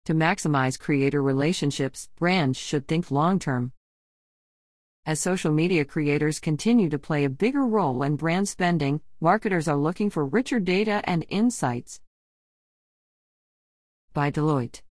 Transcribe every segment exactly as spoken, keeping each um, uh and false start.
To maximize creator relationships, brands should think long-term. As social media creators continue to play a bigger role in brand spending, marketers are looking for richer data and insights. By Deloitte.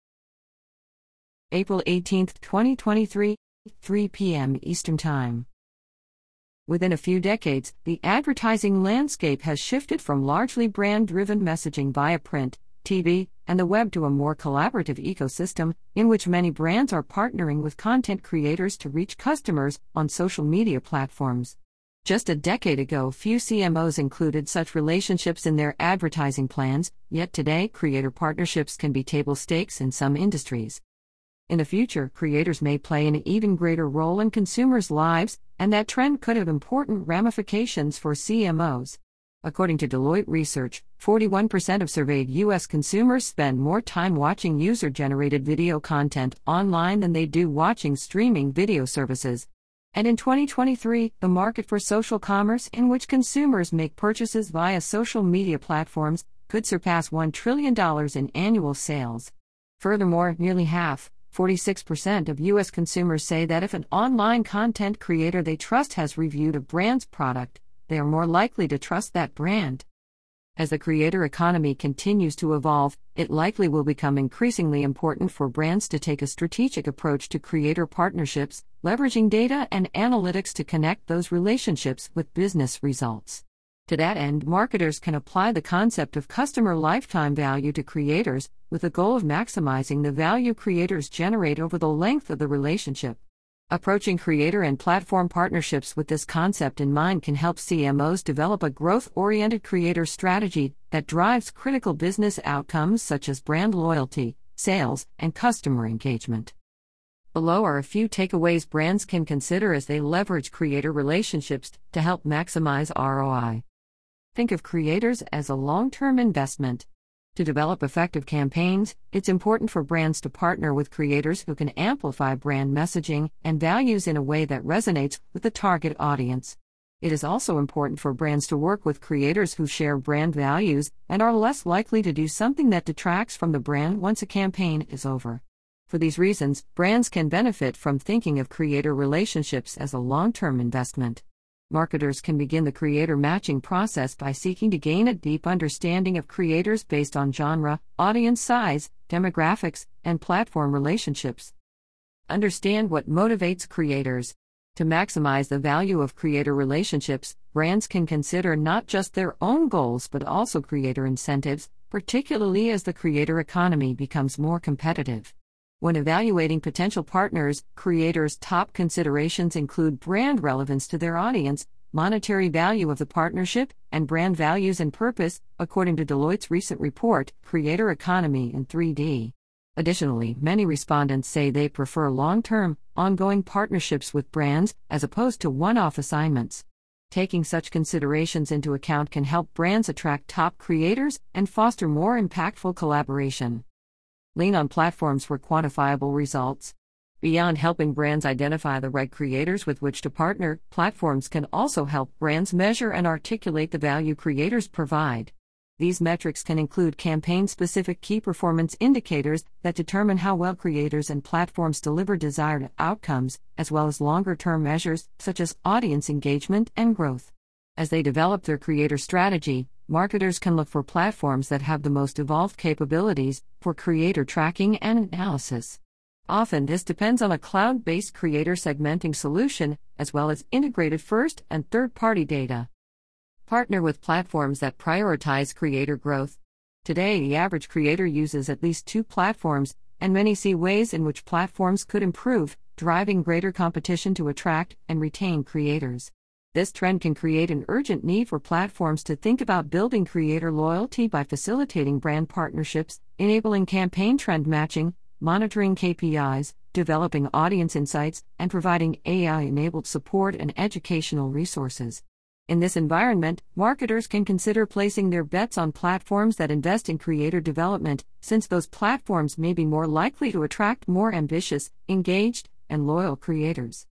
April eighteenth, twenty twenty-three, three p m Eastern Time. Within a few decades, the advertising landscape has shifted from largely brand-driven messaging via print, T V, and the web to a more collaborative ecosystem, in which many brands are partnering with content creators to reach customers on social media platforms. Just a decade ago, few C M Os included such relationships in their advertising plans, yet today, creator partnerships can be table stakes in some industries. In the future, creators may play an even greater role in consumers' lives, and that trend could have important ramifications for C M Os. According to Deloitte research, forty-one percent of surveyed U S consumers spend more time watching user-generated video content online than they do watching streaming video services. And in twenty twenty-three, the market for social commerce, in which consumers make purchases via social media platforms, could surpass one trillion dollars in annual sales. Furthermore, nearly half, forty-six percent of U S consumers say that if an online content creator they trust has reviewed a brand's product, they are more likely to trust that brand. As the creator economy continues to evolve, it likely will become increasingly important for brands to take a strategic approach to creator partnerships, leveraging data and analytics to connect those relationships with business results. To that end, marketers can apply the concept of customer lifetime value to creators, with the goal of maximizing the value creators generate over the length of the relationship. Approaching creator and platform partnerships with this concept in mind can help C M Os develop a growth-oriented creator strategy that drives critical business outcomes such as brand loyalty, sales, and customer engagement. Below are a few takeaways brands can consider as they leverage creator relationships to help maximize R O I. Think of creators as a long-term investment. To develop effective campaigns, it's important for brands to partner with creators who can amplify brand messaging and values in a way that resonates with the target audience. It is also important for brands to work with creators who share brand values and are less likely to do something that detracts from the brand once a campaign is over. For these reasons, brands can benefit from thinking of creator relationships as a long-term investment. Marketers can begin the creator matching process by seeking to gain a deep understanding of creators based on genre, audience size, demographics, and platform relationships. Understand what motivates creators. To maximize the value of creator relationships, brands can consider not just their own goals but also creator incentives, particularly as the creator economy becomes more competitive. When evaluating potential partners, creators' top considerations include brand relevance to their audience, monetary value of the partnership, and brand values and purpose, according to Deloitte's recent report, Creator Economy in three D. Additionally, many respondents say they prefer long-term, ongoing partnerships with brands, as opposed to one-off assignments. Taking such considerations into account can help brands attract top creators and foster more impactful collaboration. Lean on platforms for quantifiable results. Beyond helping brands identify the right creators with which to partner, platforms can also help brands measure and articulate the value creators provide. These metrics can include campaign-specific key performance indicators that determine how well creators and platforms deliver desired outcomes, as well as longer-term measures such as audience engagement and growth. As they develop their creator strategy, marketers can look for platforms that have the most evolved capabilities for creator tracking and analysis. Often this depends on a cloud-based creator segmenting solution, as well as integrated first- and third-party data. Partner with platforms that prioritize creator growth. Today, the average creator uses at least two platforms, and many see ways in which platforms could improve, driving greater competition to attract and retain creators. This trend can create an urgent need for platforms to think about building creator loyalty by facilitating brand partnerships, enabling campaign trend matching, monitoring K P Is, developing audience insights, and providing A I-enabled support and educational resources. In this environment, marketers can consider placing their bets on platforms that invest in creator development, since those platforms may be more likely to attract more ambitious, engaged, and loyal creators.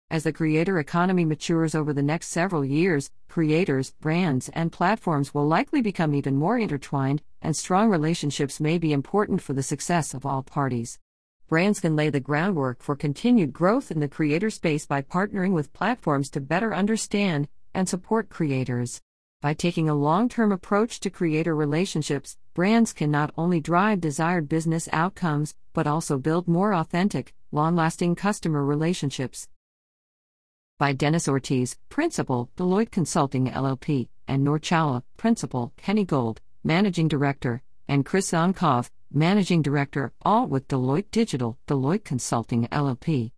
As the creator economy matures over the next several years, creators, brands, and platforms will likely become even more intertwined, and strong relationships may be important for the success of all parties. Brands can lay the groundwork for continued growth in the creator space by partnering with platforms to better understand and support creators. By taking a long-term approach to creator relationships, brands can not only drive desired business outcomes, but also build more authentic, long-lasting customer relationships. By Dennis Ortiz, Principal, Deloitte Consulting L L P, and Noor Chawla, Principal, Kenny Gold, Managing Director, and Chris Zonkov, Managing Director, all with Deloitte Digital, Deloitte Consulting L L P.